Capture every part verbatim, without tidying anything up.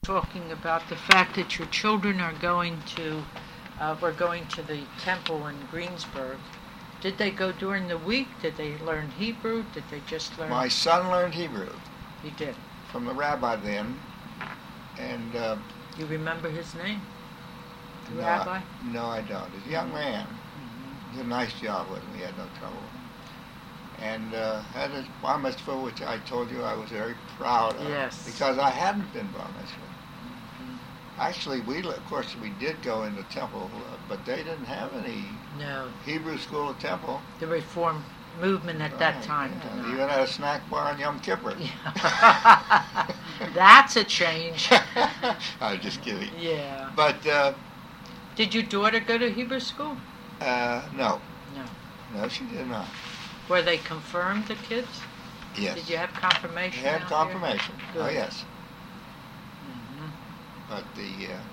talking about the fact that your children are going to, uh, were going to the temple in Greensburg. Did they go during the week? Did they learn Hebrew? Did they just learn? My son learned Hebrew. He did. From the rabbi then, and. Uh, you remember his name? The no, rabbi? No, I don't. He's a young man. Mm-hmm. He did a nice job with him. He had no trouble. And uh, had his bar mitzvah, which I told you I was very proud of. Yes. Because I hadn't been bar mitzvah. Actually, we of course we did go into temple, uh, but they didn't have any no. Hebrew school at temple. The Reform movement at right, that time. Yeah. Did even had a snack bar on Yom Kippur. Yeah. That's a change. I was just kidding. Yeah. But uh, did your daughter go to Hebrew school? Uh, no. No. No, she did not. Were they confirmed, the kids? Yes. Did you have confirmation? They had out confirmation. There? Oh yes. Mm-hmm. But the. Uh,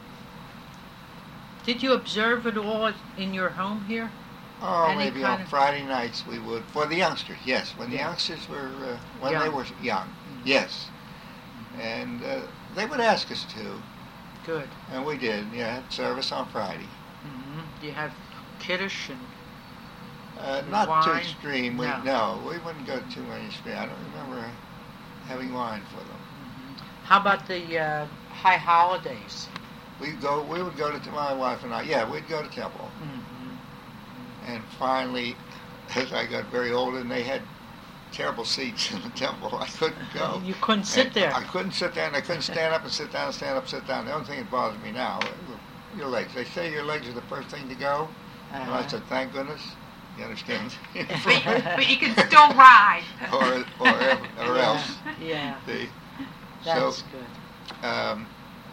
Did you observe it all in your home here? Oh, Any maybe on of... Friday nights we would. For the youngsters, yes. When the yeah. youngsters were, uh, when young. they were young, mm-hmm. yes. Mm-hmm. And uh, they would ask us to. Good. And we did. Yeah, had service on Friday. Mm-hmm. You have Kiddush and. Uh, not wine? too extreme. We, no. no, we wouldn't go too many extreme. I don't remember having wine for them. Mm-hmm. How about the uh, high holidays? We go. We would go to my wife and I. Yeah, we'd go to temple. Mm-hmm. And finally, as I got very old, and they had terrible seats in the temple, I couldn't go. You couldn't sit and there. I couldn't sit there, and I couldn't stand up and sit down, stand up, sit down. The only thing that bothers me now, your legs. They say your legs are the first thing to go. Uh-huh. And I said, thank goodness. You understand? but, but you can still ride. or or, or yeah. else. Yeah. The, That's so, good. Um,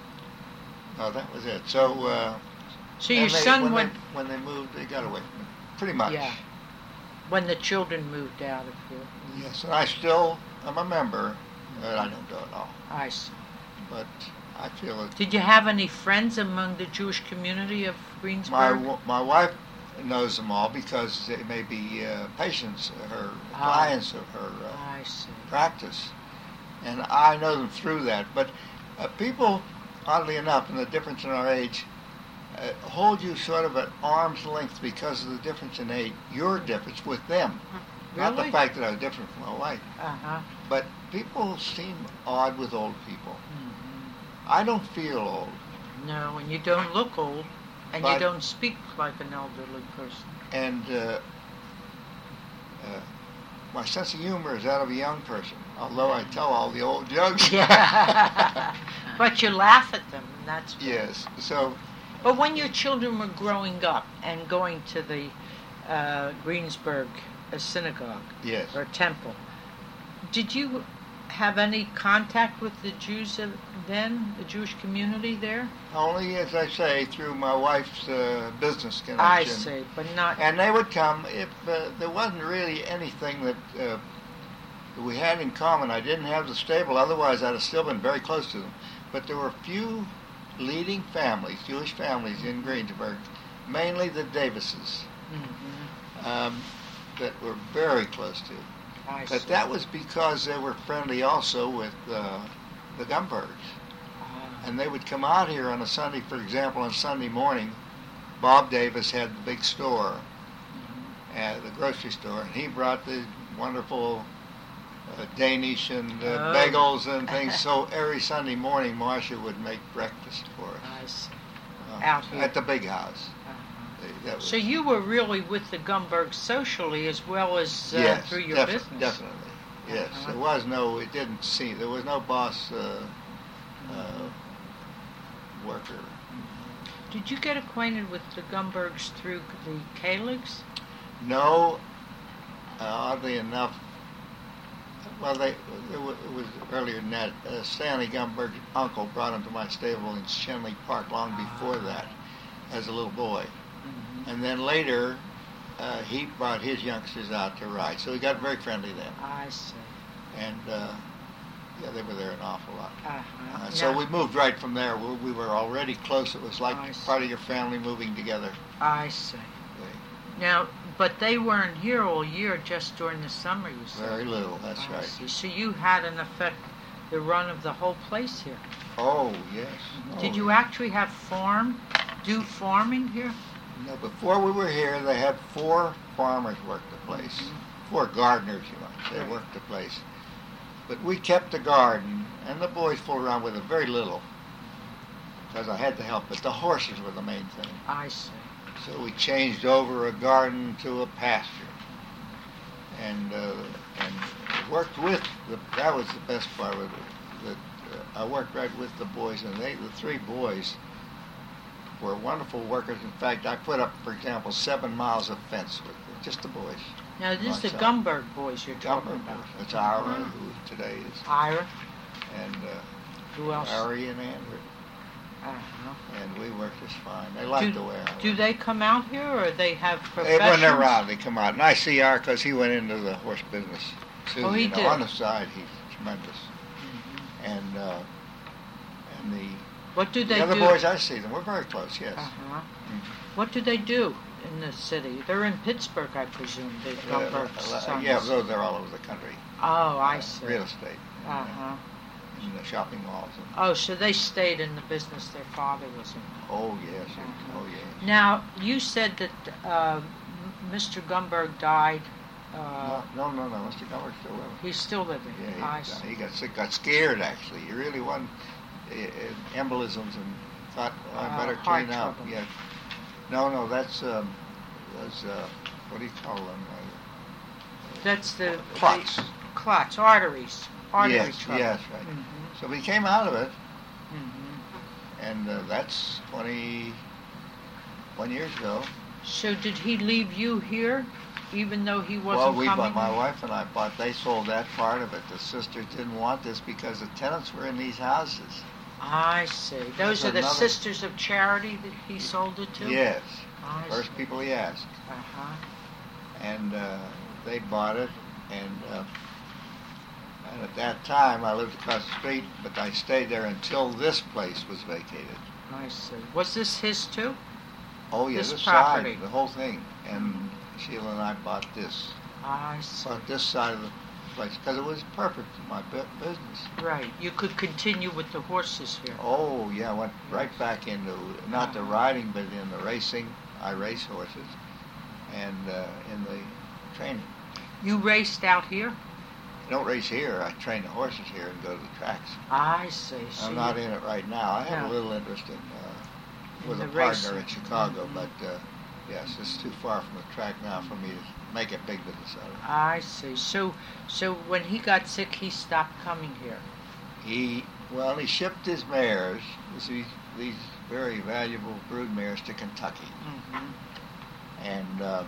no, that was it. So. Uh, so your they, son when went. They, when they moved, they got away from it. Pretty much. Yeah. When the children moved out of here. Yes, and I still am a member, but I don't go at all. I see. But I feel it. Did you have any friends among the Jewish community of Greensburg? My my wife knows them all because they may be uh, patients, her oh. clients of her uh, I see. practice, and I know them through that. But uh, people, oddly enough, and the difference in our age, uh, hold you sort of at arm's length because of the difference in age, your difference with them. Really? Not the fact that I was different from my wife. Uh-huh. But people seem odd with old people. Mm-hmm. I don't feel old. No, and you don't look old, and but, you don't speak like an elderly person. And uh, uh, my sense of humor is that of a young person, although I tell all the old jokes. Yeah. But you laugh at them, and that's good. Yes. So. But when your children were growing up and going to the uh, Greensburg uh, synagogue yes. or temple, did you have any contact with the Jews then, the Jewish community there? Only, as I say, through my wife's uh, business connection. I see, but not... And they would come if uh, there wasn't really anything that, uh, that we had in common. I didn't have the stable, otherwise I'd have still been very close to them. But there were a few leading families, Jewish families in Greensburg, mainly the Davises, mm-hmm. um, that we're very close to. I But see. that was because they were friendly also with uh, the Gumbergs. Uh, And they would come out here on a Sunday, for example, on Sunday morning. Bob Davis had the big store, mm-hmm. uh, the grocery store, and he brought the wonderful uh, Danish and uh, oh. bagels and things. So every Sunday morning, Marcia would make breakfast for us. I see. Uh, Out here. At the big house. Uh-huh. That was, So you were really with the Gumbergs socially as well as uh, yes, through your defi- business. definitely. Yes, Uh-huh. there was no. It didn't seem there was no boss uh, uh, worker. Did you get acquainted with the Gumbergs through the Kaligs? No, uh, oddly enough. Well, they it was, it was earlier than that. Uh, Stanley Gumberg's uncle brought him to my stable in Shenley Park long before that, as a little boy. Mm-hmm. And then later, uh, he brought his youngsters out to ride. So he got very friendly then. I see. And, uh, yeah, they were there an awful lot. Uh-huh. Uh, so Now- we moved right from there. We, we were already close. It was like I see. part of your family moving together. I see. Now, but they weren't here all year, just during the summer, you said. Very little, that's I right. see. So you had, in effect, the run of the whole place here. Oh, yes. Did Oh, you actually have farm, do farming here? No, before we were here, they had four farmers work the place. Four gardeners, you might say, Right. worked the place. But we kept the garden, and the boys fooled around with it very little, because I had to help. But the horses were the main thing. I see. So we changed over a garden to a pasture, and uh, and worked with the. That was the best part of it. That uh, I worked right with the boys, and they, the three boys, were wonderful workers. In fact, I put up, for example, seven miles of fence with them, just the boys. Now, this is the Myself. Gumberg boys you're talking Gumberg about. boys. That's Ira, who today is, Ira, and uh, who else? Larry and Andrew, Uh-huh. and we worked just fine. They liked the way I worked. Do they come out here, or they have They, professionals? when they're around, they come out. And I see Ira because he went into the horse business too. Oh, he you know, did. On the side, he's tremendous. Mhm. And uh, and the, What do they the other do? boys, I see them. We're very close, yes. Uh-huh. Mhm. What do they do in the city? They're in Pittsburgh, I presume, the Uh, Gumberg uh, sons. yeah, those they're all over the country. Oh, I Uh, see. Real estate. and, uh, Uh-huh. In the shopping malls. And, Oh, so they stayed in the business their father was in. oh, yes. Uh-huh. Oh, yes. Now, you said that uh, M- Mister Gumberg died. Uh, No, no, no, no. Mister Gumberg's still living. He's still living. Yeah, he, I got- see. he got sick, got scared actually. He really wasn't uh, uh, embolisms and thought, oh, I Uh, better heart clean out. trouble. Yeah. No, no, that's um, was uh, what do you call them? That's the Uh, clots. the clots, arteries, artery yes, trouble. yes, right. Mhm. So we came out of it, Mhm. and uh, that's twenty-one years ago. So did he leave you here, even though he wasn't Well, we coming? bought, my wife and I bought, they sold that part of it. The sisters didn't want this because the tenants were in these houses. I see. Those There's are the another- Sisters of Charity that he sold it to? Yes, I first see. people he asked. Uh-huh. And uh, they bought it, and, uh, and at that time I lived across the street, but I stayed there until this place was vacated. I see. Was this his too? Oh, yeah, This this property. side, the whole thing. And Sheila and I bought this. I see. Bought this side of the place because it was perfect for my bu- business. Right. You could continue with the horses here. Oh, yeah, I went right back into, not the Uh-huh. riding, but in the racing. I race horses, and uh, in the training. You raced out here? I don't race here. I train the horses here and go to the tracks. I see. So I'm not you- in it right now. I have No. a little interest in, uh, In with the a partner racing. in Chicago, Mhm. but uh, yes, it's too far from the track now for me to make a big business out of it. I see. So, so when he got sick, he stopped coming here. He, well, he shipped his mares, these, these very valuable brood mares, to Kentucky, Mm-hmm. and uh,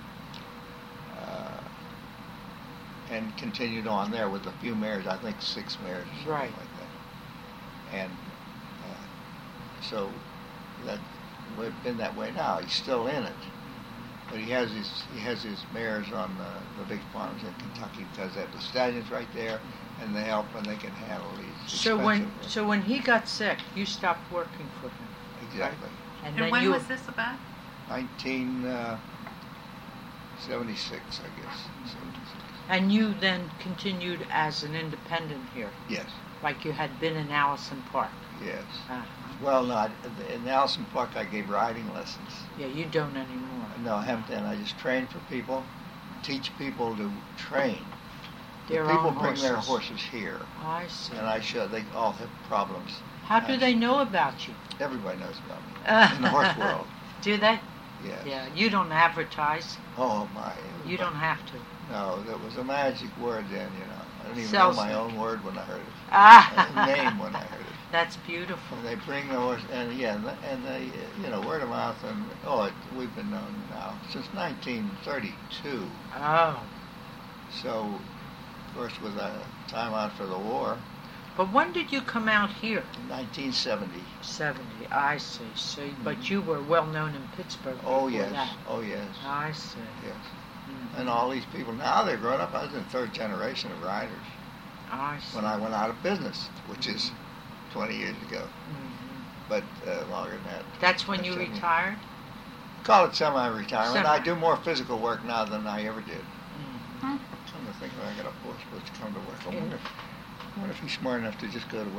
uh, and continued on there with a few mares. I think six mares, or something Right. like that. And uh, so that we've been that way now. He's still in it, but he has his he has his mares on uh, the big farms in Kentucky because they have the stallions right there, and they help when they can handle these. So when expensive- so when he got sick, you stopped working for him, exactly and, And then when you. was this about? nineteen seventy-six, I guess. seventy-six. And you then continued as an independent here, Yes, like you had been in Allison Park. yes. Uh-huh. Well, no, I- in Allison Park I gave riding lessons. Yeah, you don't anymore. No, I haven't done. I just train for people, teach people to train. The Their people own bring their horses. horses here, I see. and I show they all have problems. How do they know about you? Everybody knows about me in the horse world. Do they? Yes. Yeah, you don't advertise. Oh my. You don't have to. No, that was a magic word then. You know, I didn't even Sells know my it. own word when I heard it. Ah, Uh, name when I heard it. That's beautiful. And they bring the horse, and yeah, and, and they, you know, word of mouth, and oh, it, we've been known now since nineteen thirty-two. Oh, So, of course, with a time out for the war, but when did you come out here? in nineteen seventy. Seventy. I see. So, but you were well known in Pittsburgh. Oh before yes, that. oh yes, I see. yes. Mhm. And all these people now they're grown up. I was in third generation of riders I see. when I went out of business, which is twenty years ago, Mhm. but uh, longer than that. That's when you That's it. retired. Call it semi-retirement. Semi. I do more physical work now than I ever did. Mhm. Hmm. I'm trying to think when I got a horse supposed to come to work. I Yeah. wonder, if, I wonder if he's smart enough to just go to work.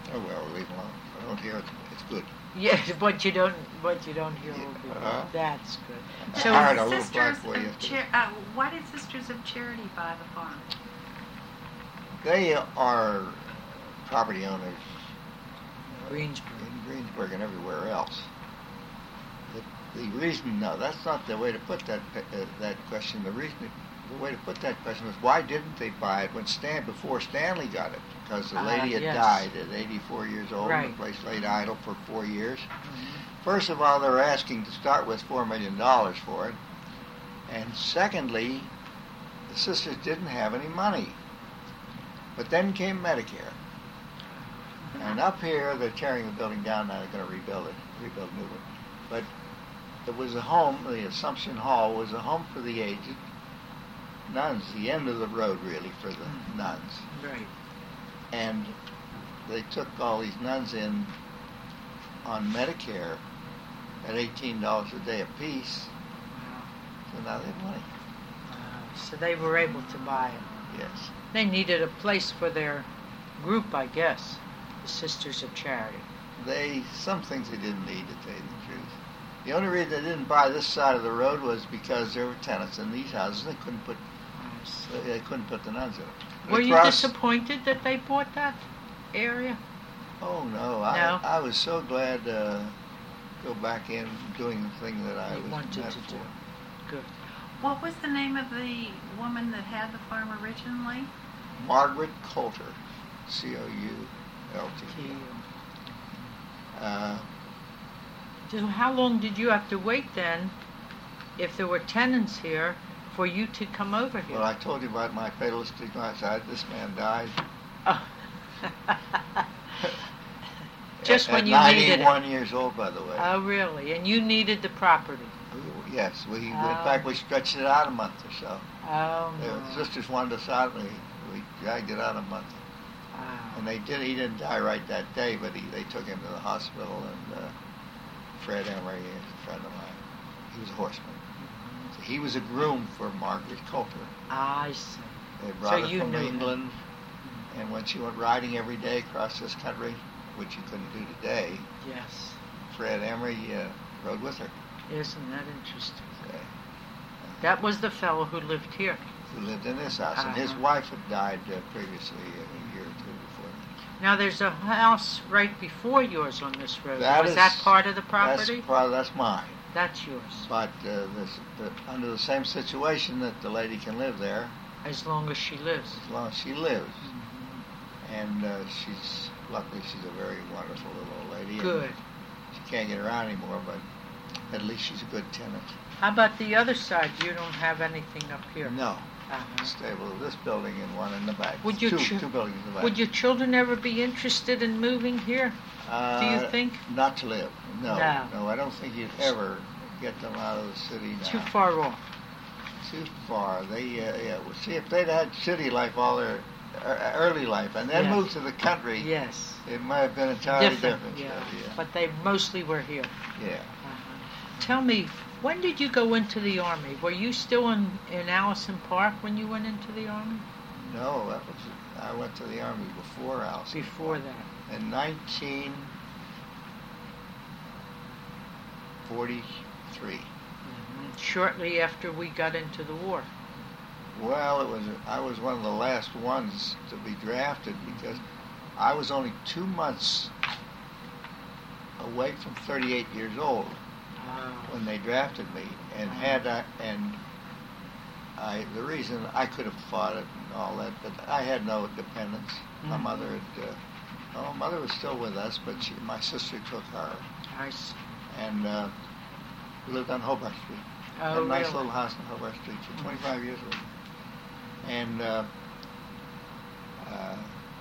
Oh well, leave it alone. I don't hear it. It's good. Yes, but you don't, but you don't hear. Yeah, will be uh-huh. That's good. I So hired a little Sisters black boy of yesterday. Char- uh, why did Sisters of Charity buy the farm? They are property owners Greensboro. in Greensburg and everywhere else. The, the reason, no, that's not the way to put that uh, that question. The reason, the way to put that question was, why didn't they buy it when Stan before Stanley got it? Because the Ah, lady had yes. died at eighty-four years old, Right. and the place laid idle for four years. Mhm. First of all, they were asking to start with four million dollars for it, and secondly, the sisters didn't have any money. But then came Medicare. And up here, they're tearing the building down now. They're going to rebuild it, rebuild new one. But it was a home. The Assumption Hall was a home for the aged nuns. The end of the road, really, for the Mhm. nuns. Right. And they took all these nuns in on Medicare at eighteen dollars a day apiece. Wow. So now they have money. Wow. So they were able to buy it. Yes. They needed a place for their group, I guess, the Sisters of Charity. They some things they didn't need, to tell you the truth. The only reason they didn't buy this side of the road was because there were tenants in these houses. They couldn't put Yes. they couldn't put the nuns in it. Were you Across- disappointed that they bought that area? Oh no! I No? I was so glad to go back in doing the thing that I You was wanted meant to for. do. Good. What was the name of the woman that had the farm originally? Margaret Coulter, C O U L T. Gee. Uh, So how long did you have to wait then, if there were tenants here, for you to come over here? well, I told you about my fatalistic suicide. This man died. Oh. Just at, when at you needed it. ninety-one years old, by the way. Oh, really? And you needed the property? We- yes, we in Oh. fact we stretched it out a month or so. Oh, The no. sisters wanted us out, and we, we dragged it out a month. Wow. And they did. He didn't die right that day, but he, they took him to the hospital. And uh, Fred Emery is a friend of mine. He was a horseman. So he was a groom for Margaret Coulter. I see. They brought So her you from knew him. England, and when she went riding every day across this country, which you couldn't do today, Yes. Fred Emery uh, rode with her. Isn't that interesting? Uh, That was the fellow who lived here. who lived in this house, and his Uh-huh. wife had died uh, previously a year or two before that. Now, there's a house right before yours on this road. That Was is- that part of the property? That's part. That's mine. That's yours, But uh, this, the, under the same situation that the lady can live there as long as she lives. as long as she lives, and uh, she's luckily she's a very wonderful little old lady. and Good. She can't get around anymore, but at least she's a good tenant. How about the other side? You don't have anything up here? No, Uh-huh. stable. This building and one in the back. Would your two, chi- two buildings in the back. Would your children ever be interested in moving here? Uh, do you think? Not to live. No, No. I don't think you'd ever get them out of the city now. Too far off. Too far. They, uh, yeah. Well, see, if they'd had city life all their uh, early life and then Yeah. moved to the country, Yes. it might have been entirely Different. different. Yeah. so, yeah. But they mostly were here. yeah. Uh-huh. Tell me, when did you go into the Army? Were you still in, in Allison Park when you went into the Army? No, that was. I went to the army before Allison. Before that. In nineteen forty-three. Mm-hmm. Shortly after we got into the war. Well, it was. I was one of the last ones to be drafted because I was only two months away from thirty-eight years old Wow. when they drafted me, and had I, and I the reason I could have fought it and all that, but I had no dependents. My Mhm. mother had. Uh, oh, mother was still with us, but she, my sister took her, I see. and uh, we lived on Hobart Street. Oh, Had a nice really? little house on Hobart Street for twenty-five years. With me. And uh, uh,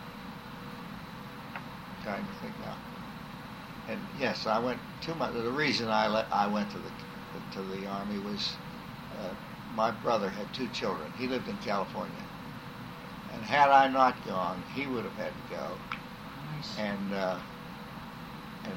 trying to think now. And yes, I went two months. The reason I let, I went to the to the army was uh, my brother had two children. He lived in California, and had I not gone, he would have had to go. Nice. And uh, and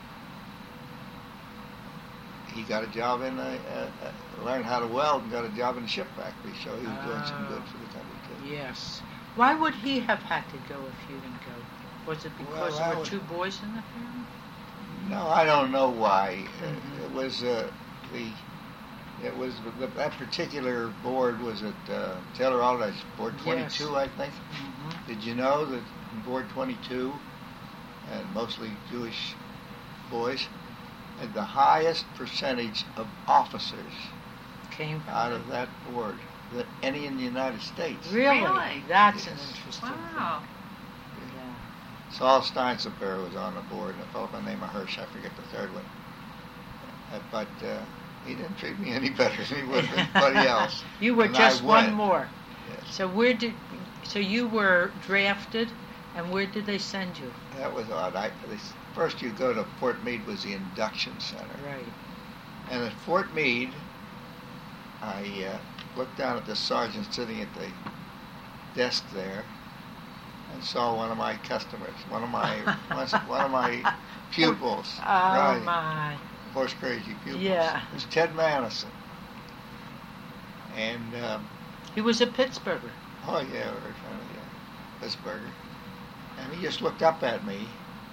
he got a job in a, uh, uh, learned how to weld and got a job in a ship factory. So he was doing some good for the country too. Yes. Why would he have had to go if you didn't go? Was it because Well, there I were was- two boys in the family? No, I don't know why. Uh, Mhm. It was uh, the it was the, that particular board was at uh, Taylor Aldrich, board twenty-two, Yes. I think. Mm-hmm. Did you know that in board twenty-two, and mostly Jewish boys, had the highest percentage of officers Came from out of that board than any in the United States. Really? Really? That's an Yes. interesting Wow. thing. Yeah. Saul Steinsaper was on the board, and a fellow by the name of Hirsch, I forget the third one. Uh, but uh, he didn't treat me any better than he would anybody else. You were And I just one went. more. Yes. So where did so you were drafted, and where did they send you? That was odd. I, they, first you go to Fort Meade was the induction center. Right. And at Fort Meade, I uh, looked down at the sergeant sitting at the desk there and saw one of my customers, one of my one of my pupils. Oh right. my. Horse crazy pupils. Yeah. It was Ted Madison. And, um, He was a Pittsburgher. oh yeah, very friendly, yeah, Pittsburgher. And he just looked up at me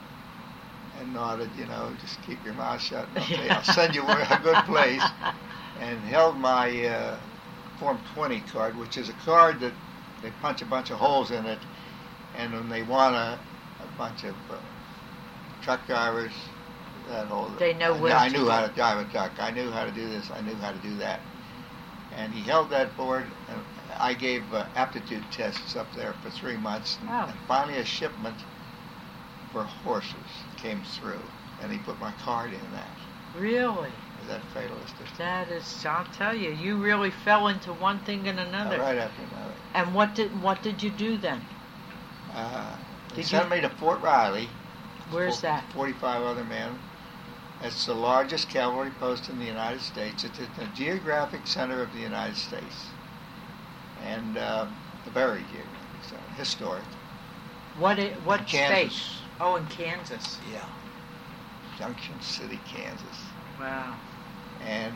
and nodded, you know, just keep your mouth shut and I'll, tell you, I'll send you a good place. And held my uh, Form twenty card, which is a card that they punch a bunch of holes in it, and when they want a, a bunch of uh, truck drivers, that whole They know I, where I to knew go. how to drive a truck. I knew how to do this. I knew how to do that. And he held that board, and I gave uh, aptitude tests up there for three months, and, Oh. and finally a shipment for horses came through, and he put my card in that. Really? Is that fatalistic? That is, I'll tell you, you really fell into one thing and another. Right after another. And what did what did you do then? Uh, they Did sent you- me to Fort Riley. Where's Fo- that? forty-five other men. It's the largest cavalry post in the United States. It's at the geographic center of the United States. And uh, the very geographic center, historic. What i- what state? Kansas. Oh, in Kansas. Yeah. Junction City, Kansas. Wow. And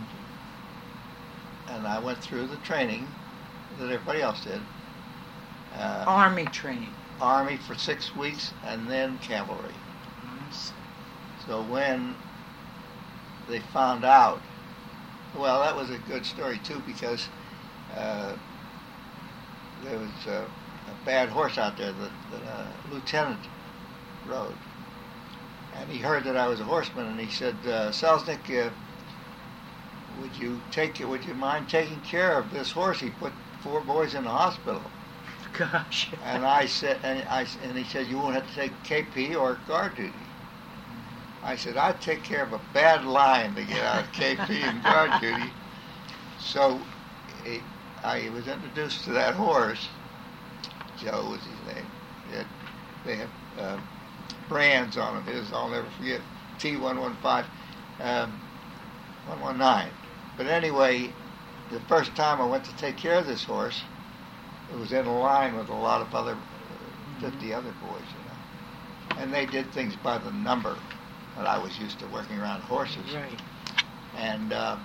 and I went through the training that everybody else did. Uh, Army training. Army for six weeks and then cavalry. Nice. So when they found out, well, that was a good story too, because uh, there was a, a bad horse out there that, that a lieutenant rode, and he heard that I was a horseman, and he said, uh, "Selznick, uh, would you take would you mind taking care of this horse? He put four boys in the hospital." Gosh. And I said, and I and he said, "You won't have to take K P or guard duty." I said, "I'd take care of a bad lion to get out of K P and guard duty." So it, I was introduced to that horse. Joe was his name. He had, they have uh, brands on him. His, I'll never forget, T one one five, um, one one nine. But anyway, the first time I went to take care of this horse, it was in a line with a lot of other, uh, fifty other boys, you know. And they did things by the number. But I was used to working around horses. Right. And uh,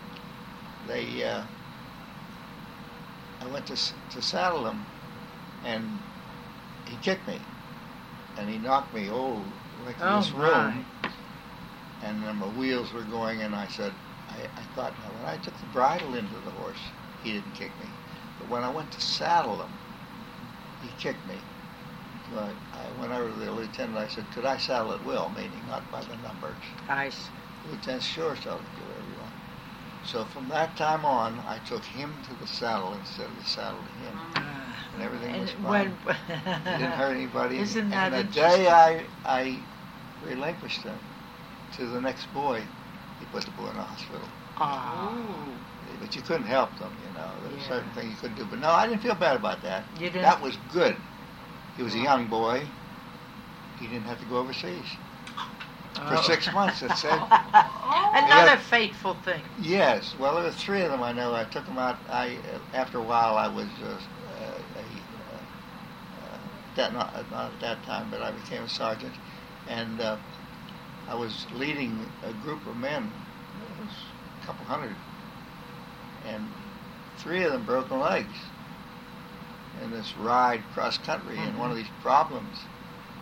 they, uh, I went to to saddle him, and he kicked me, and he knocked me, oh, like in Oh, this room. my. And then my wheels were going, and I said, I, I thought, now when I took the bridle into the horse, he didn't kick me. But when I went to saddle him, he kicked me. So I, I went over to the lieutenant, I said, could I saddle at will, meaning not by the numbers? Nice. The lieutenant, sure, so do whatever you want. So from that time on, I took him to the saddle instead of the saddle to him. Ah. And everything And was fine. when He didn't hurt anybody. Isn't that and the interesting? day I, I relinquished him to the next boy, he put the boy in the hospital. Ah. But you couldn't help them, you know. There were Yeah. certain things you couldn't do. But no, I didn't feel bad about that. You didn't? That was good. He was a young boy. He didn't have to go overseas. For Oh. six months, it said. Another Yeah. fateful thing. Yes. Well, there were three of them I know. I took them out. I uh, after a while, I was uh, uh, a, uh, uh, that not, not at that time, but I became a sergeant, and uh, I was leading a group of men. It was a couple hundred, and three of them broken legs in this ride cross country in one of these problems.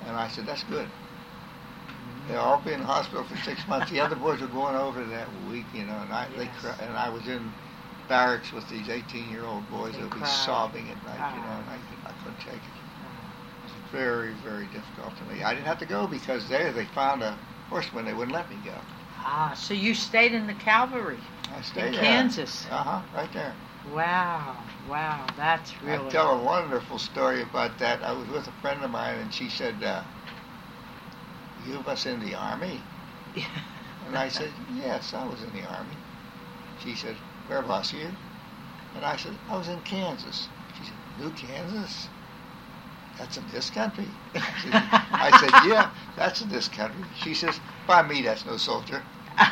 And I said, that's good. They'll all be in the hospital for six months. The other boys were going over that week, you know, and I Yes. they cry, and I was in barracks with these eighteen-year-old boys They that would be cried. sobbing at night, you know, Ah. and I, could, I couldn't take it. It was very, very difficult to me. I didn't have to go because there they found a horseman. They wouldn't let me go. Ah, so you stayed in the cavalry I stayed in there. Kansas. Uh-huh, right there. Wow, wow, that's really. I tell a wonderful story about that. I was with a friend of mine, and she said, uh, you of us in the Army? And I said, yes, I was in the Army. She said, where was you? And I said, I was in Kansas. She said, New Kansas? That's in this country? I said, I said, yeah, that's in this country. She says, by me, that's no soldier.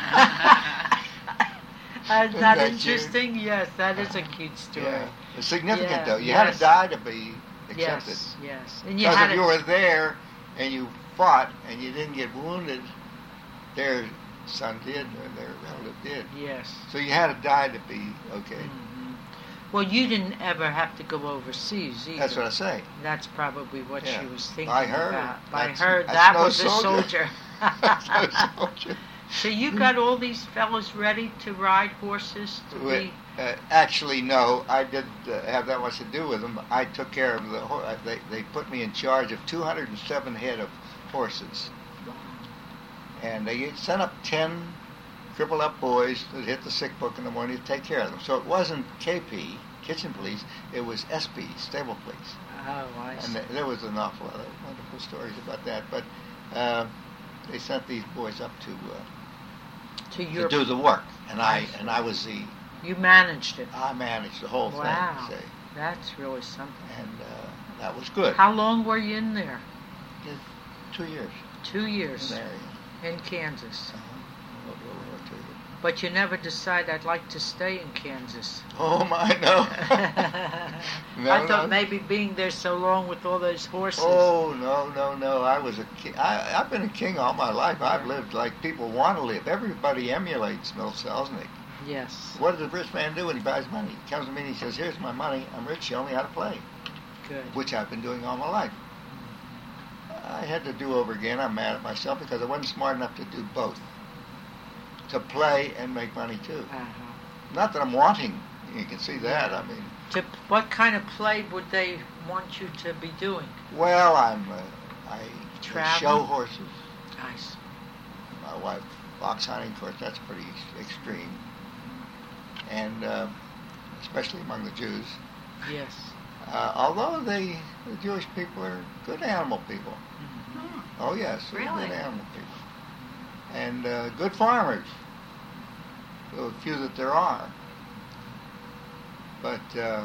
Isn't Isn't that that interesting? Yes, that is a cute story. Yeah. It's significant, Yeah, though. You yes. had to die to be accepted. Yes, yes. And you Because had if a- you were there and you fought and you didn't get wounded, their son did or their relative did. Yes. So you had to die to be okay. Mhm. Well, you didn't ever have to go overseas either. That's what I say. That's probably what Yeah. she was thinking By her, about. By that's- her, that's that no was a soldier. soldier. That's no soldier. So you got all these fellows ready to ride horses to be. Uh, actually, no. I didn't uh, have that much to do with them. I took care of the horse. They, they put me in charge of two hundred seven head of horses. And they sent up ten crippled up boys that hit the sick book in the morning to take care of them. So it wasn't K P, kitchen police, it was S P, stable police. Oh, I see. And th- there was an awful lot of wonderful stories about that. But uh, they sent these boys up to uh, to to your. do the work, and I I see. and I was the You managed it. I managed the whole Wow. thing. See, That's really something. and uh, that was good. How long were you in there? Two years Two in years there. in Kansas. Uh-huh. World War Two. But you never decided I'd like to stay in Kansas. Oh my no! No, I thought no. maybe being there so long with all those horses. Oh no no no! I was a king. I, I've been a king all my life. I've lived like people want to live. Everybody emulates Milt Selznick. Yes. What does a rich man do when he buys money? He comes to me and he says, "Here's my money. I'm rich. Show me how to play," Good. which I've been doing all my life. I had to do over again. I'm mad at myself because I wasn't smart enough to do both. To play and make money too. Uh-huh. Not that I'm wanting. You can see that. I mean, To what kind of play would they want you to be doing? well, I'm uh, I Travel? show horses. Nice. My wife fox hunting, of course, that's pretty ex- extreme, and uh, especially among the Jews. Yes. Uh, although they, the Jewish people are good animal people. Hmm. Oh yes, they're Really? good animal people, and uh, good farmers. The few that there are. But uh,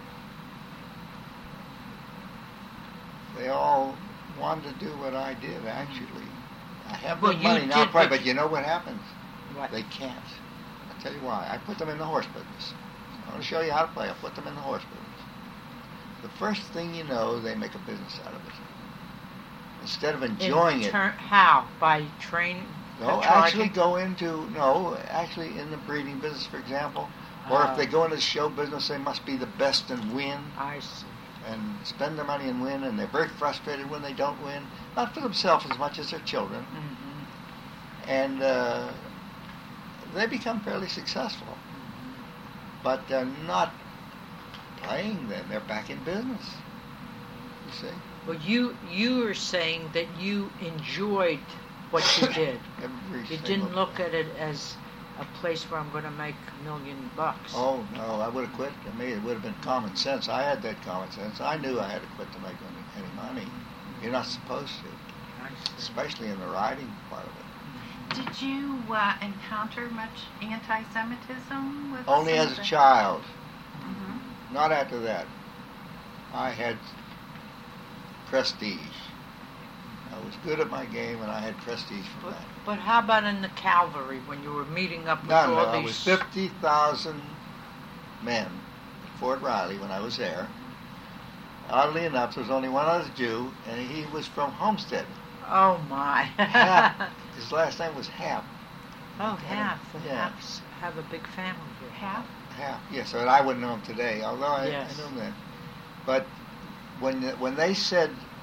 they all wanted to do what I did. Actually, I have Well, good you money now, did probably, what but you know what happens? What? They can't. I'll tell you why. I put them in the horse business. I want to show you how to play. I put them in the horse business. The first thing you know, they make a business out of it. Instead of enjoying In it, turn, how? By train? no, by actually charging? go into, no, actually in the breeding business, for example. Or Ah. if they go into the show business, they must be the best and win I see. and spend their money and win, and they're very frustrated when they don't win, not for themselves as much as their children. Mm-hmm. And uh, they become fairly successful. But they're not playing then. They're back in business. You see? Well, you you were saying that you enjoyed what you did. Every You single didn't look day. at it as a place where I'm going to make a million bucks. Oh, no, I would have quit. To me, it would have been common sense. I had that common sense. I knew I had to quit to make any, any money. You're not supposed to, I see. especially in the riding part of it. Did you uh, encounter much anti-Semitism with Only some as of a the- child, Mhm. not after that. I had prestige. I was good at my game, and I had prestige from But, that. but how about in the cavalry when you were meeting up with No, no, all I these? was fifty thousand men at Fort Riley when I was there. Oddly enough, there was only one other Jew, and he was from Homestead. Oh my! Hap. His last name was Hap. Oh, half. The Yeah. Haps have a big family here. Half? Hap. Yes, but I wouldn't know him today, although I, Yes. I knew him then. But when when they said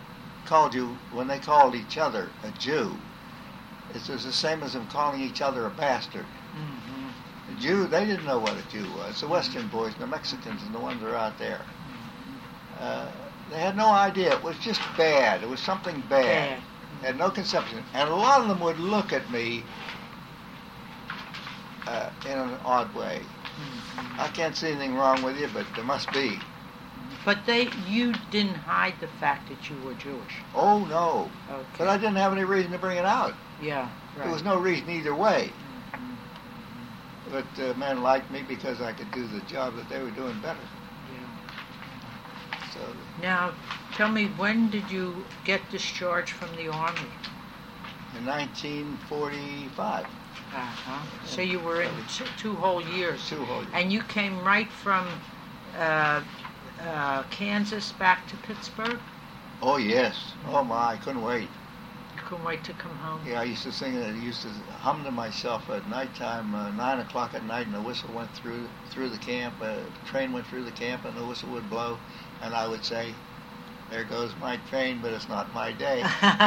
called you, when they called each other a Jew, it was the same as them calling each other a bastard. Mm-hmm. A Jew, they didn't know what a Jew was. The Western boys, and the Mexicans, and the ones that are out there. Uh, they had no idea. It was just bad. It was something bad. Bad. Had no conception. And a lot of them would look at me uh, in an odd way. Mm-hmm. I can't see anything wrong with you, but there must be. But they, you didn't hide the fact that you were Jewish. Oh, no. Okay. But I didn't have any reason to bring it out. Yeah, right. There was no reason either way. Mhm. But uh, men liked me because I could do the job that they were doing better. Yeah. So Now, tell me, when did you get discharged from the Army? in nineteen forty-five, Uh-huh. So you were in two, two whole years. two whole years. And you came right from uh, uh, Kansas back to Pittsburgh? Oh, yes. Oh, my, I couldn't wait. You couldn't wait to come home? Yeah, I used to sing it. I used to hum to myself at nighttime, uh, nine o'clock at night, and the whistle went through through the camp. Uh, the train went through the camp, and the whistle would blow, and I would say, "There goes my train, but it's not my day."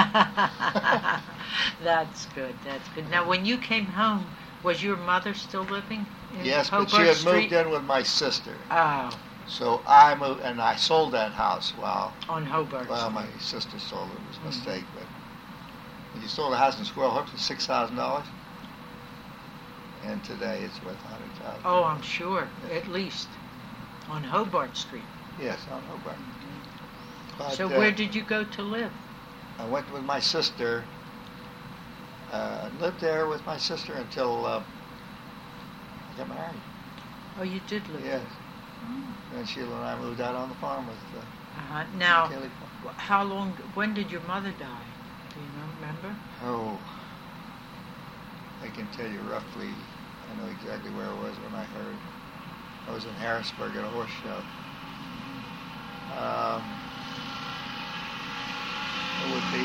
That's good. That's good. Now, when you came home, was your mother still living in Yes, Hobart but she had Street? moved in with my sister, Oh, so I moved, and I sold that house. While on Hobart well, Street. my sister sold it. It was a Mhm. mistake, but when you sold a house in Squirrel Hook for six thousand dollars, and today it's worth a hundred thousand. Oh, I'm sure. At least on Hobart Street. Yes, on Hobart. But, So uh, where did you go to live? I went with my sister. Uh, lived there with my sister until uh, I got married. Oh, you did live Yes. there. And Sheila and I moved out on the farm with uh, Uh-huh. Now, Kelly. wh- how long, when did your mother die? Do you know, remember? Oh, I can tell you roughly. I know exactly where I was when I heard. I was in Harrisburg at a horse show. Um, it would be.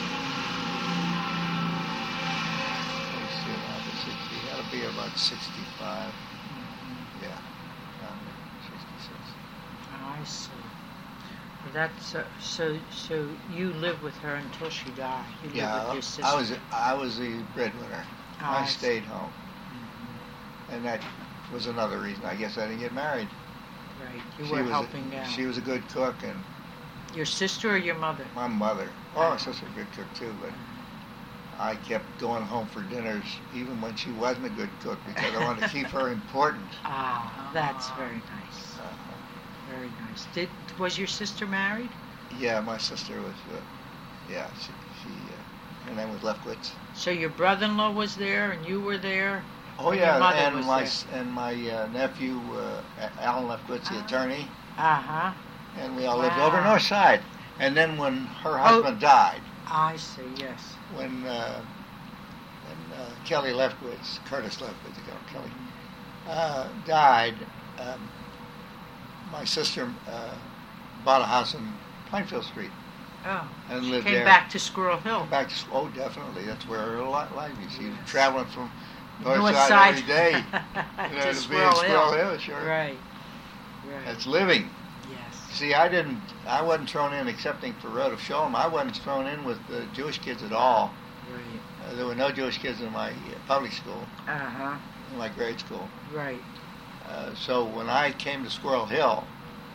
Let's see, about the sixty. That'll be about sixty-five. Yeah, around sixty-six. I see. Well, That's uh, so. So you lived with her until she died. You lived Yeah, with your sister. I was I was the breadwinner. Oh, I I see. stayed home, Mhm. and that was another reason. I guess I didn't get married. Right. You She were was helping a, out. She was a good cook, and Your sister or your mother? my mother. Oh, my sister was a good cook too, but I kept going home for dinners even when she wasn't a good cook because I wanted to keep her important. Ah, that's very nice. Uh, Very nice. Did was your sister married? yeah, my sister was. Uh, yeah, she. she uh, her name was Lefkowitz. So your brother-in-law was there, and you were there. Oh And your yeah, mother and was my there. s- and my uh, nephew uh, A- Alan Lefkowitz, the Ah. attorney, Uh huh. and we all lived Wow. over North Side. And then when her Oh. husband died, I see. Yes. when uh, when uh, Kelly Lefkowitz, Curtis Lefkowitz, they call him Kelly, uh, died, um, my sister uh, bought a house in Plainfield Street Oh. and She lived came there. back to Squirrel Hill. Back to oh, definitely. That's where her life life is. She was traveling from North, North Side, Side every day. You know, to to be in Squirrel Squirrel Hill. Hill, sure. Right. Right. That's living. Yes. See, I didn't. I wasn't thrown in excepting for Road of Shalom. I wasn't thrown in with the Jewish kids at all. Right. Uh, there were no Jewish kids in my uh, public school, Uh huh. in my grade school. Right. Uh, so when I came to Squirrel Hill,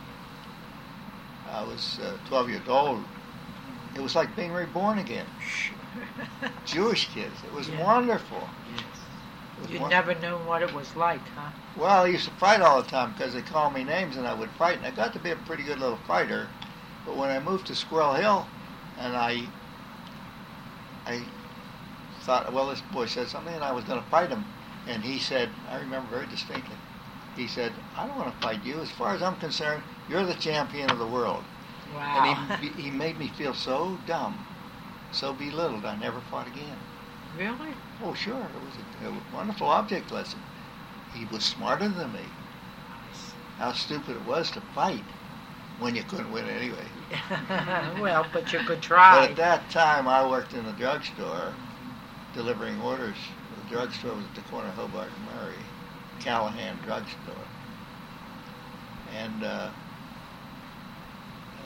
I was uh, twelve years old. It was like being reborn again. Jewish kids. It was Yeah. wonderful. Yes. It was You'd won- never known what it was like, huh? Well, I used to fight all the time because they called me names and I would fight. And I got to be a pretty good little fighter. But when I moved to Squirrel Hill and I I thought, well, this boy said something and I was going to fight him. And he said, I remember very distinctly, he said, I don't want to fight you. As far as I'm concerned, you're the champion of the world. Wow. And he, he made me feel so dumb, so belittled, I never fought again. Really? Oh, sure. It was a, a wonderful object lesson. He was smarter than me. How stupid it was to fight when you couldn't win anyway. Well, but you could But try. at that time, I worked in a drugstore delivering orders. The drugstore was at the corner of Hobart and Murray, Callahan Drugstore. And uh,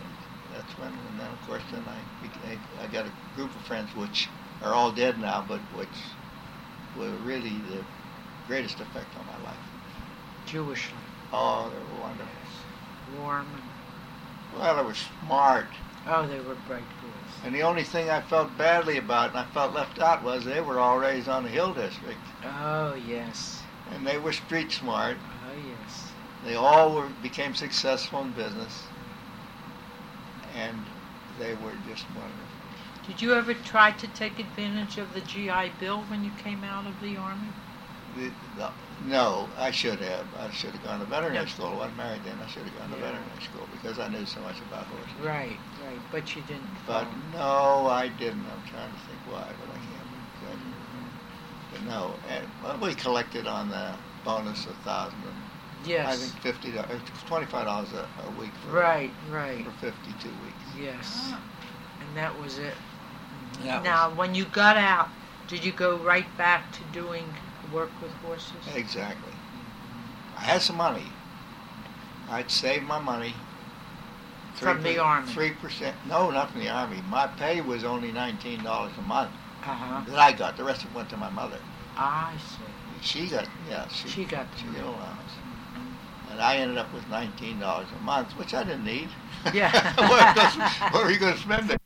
that's when, and then of course then I, became, I got a group of friends which are all dead now, but which were really the greatest effect on my life. Jewishly. Oh, they were wonderful. Warm. And, well, they were smart. oh, they were bright boys. And the only thing I felt badly about and I felt left out was they were all raised on the Hill District. Oh, yes. And they were street smart. Oh, yes. They all were became successful in business. And they were just wonderful. Did you ever try to take advantage of the G I Bill when you came out of the Army? The, the, no, I should have. I should have gone to veterinary No. school. I wasn't married then. I should have gone to Yeah. veterinary school because I knew so much about horses. Right, right. But you didn't. But follow. no, I didn't. I'm trying to think why, but I can't. I can't remember. But no, and well, we collected on the bonus a thousand. Yes. I think fifty dollars, twenty-five dollars a, a week for Right, right. for fifty-two weeks. Yes. Ah. And that was it. That Now, when you got out, did you go right back to doing work with horses? Exactly. I had some money. I'd saved my money. From the Army? Three percent. No, not from the Army. My pay was only nineteen dollars a month Uh-huh. that I got. The rest of it went to my mother. I see. She got, yeah, she, She got she the got money. allowance. And I ended up with nineteen dollars a month, which I didn't need. Yeah. where, where were you going to spend it?